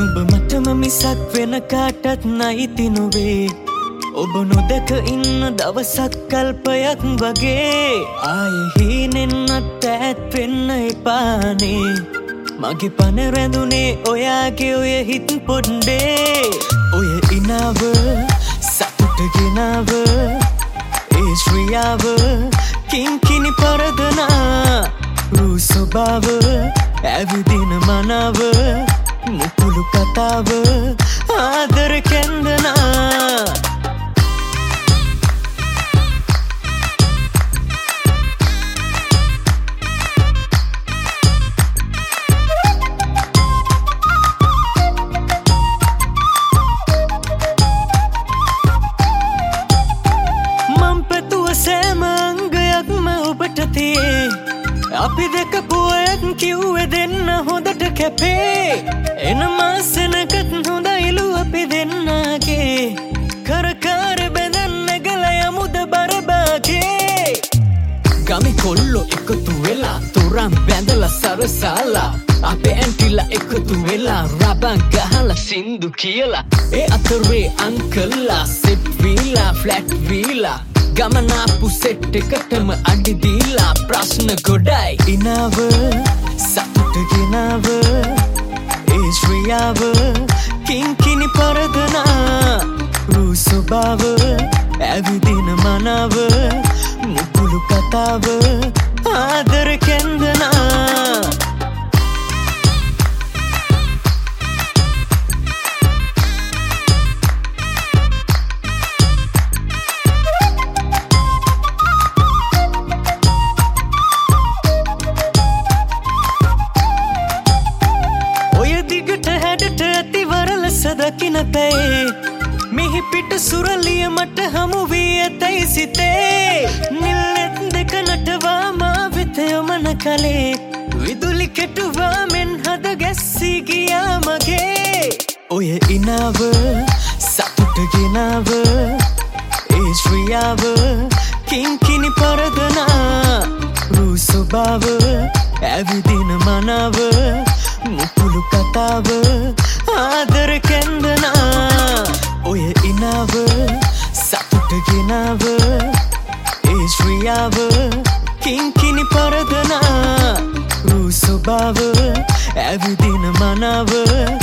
නුඹ මටම මිසක් වෙන කාටත් නැති නොවේ ඔබ නොදක ඉන්න දවසක් කල්පයක් වගේ ආයේ හීනෙන්නත් ඈත් වෙන්න එපානේ මගේ පන රැඳුනේ ඔයාගේ ඔය හිත් පොඩ්ඩේ ඔය ඉනාව සතුට ගෙනාව ඒ ශ්‍රියාව කිංකිණි පරදනා රූ ස්වභාව ඇවිදින මනාව මුකුළු කතාව ආදර කැන්දනා අපි දෙක පුවයක් කිව්වේ දෙන්න හොඳට කැපේ එන මාසෙනකත් හොඳයිලු අපි දෙන්නගේ කරකාර බැඳන්න ගල යමුද බරබාගේ ගමි කොල්ලෝ එකතු වෙලා තුරන් බැඳලා සරසාලා අපේ ඇන්ටිලා එකතු වෙලා රබන් ගහලා සින්දු කියලා ඒ අතරේ අංකල්ලා සිප් වීලා ෆ්ලැට් වීලා ගමනාපු සෙට් එකටම අඩි දීලා ප්‍රශ්න ගොඩයි ඉනාව සතුට ගෙනාව ඒ ශ්‍රියාව කිංකිණි පරදනා රූ ස්වභාව ඇවිදින මනාව මුකුළු කතාව ආදර කැන්දනා දකින පැයේ මිහි පිට සුරලිය මට හමු වී ඇතැයි සිතේ නිල්ලෙත් දෙක නටවා මා වෙත යොමන කලේ විදුලි කෙටුවා මෙන් හද ගැස්සී ගියා මගේ ඔය ඉනාව සතුට ගෙනාව ඒ ශ්‍රියාව කිංකිණි පරදනා රූ ස්වභාව ඇවිදින මනාව මුකුළු කතාව ආදර කැන්දනා ඔය ඉනාව සතුට ගෙනාව ඒ ශ්‍රියාව කිංකිණි පරදනා රූ ස්වභාව ඇවිදින මනාව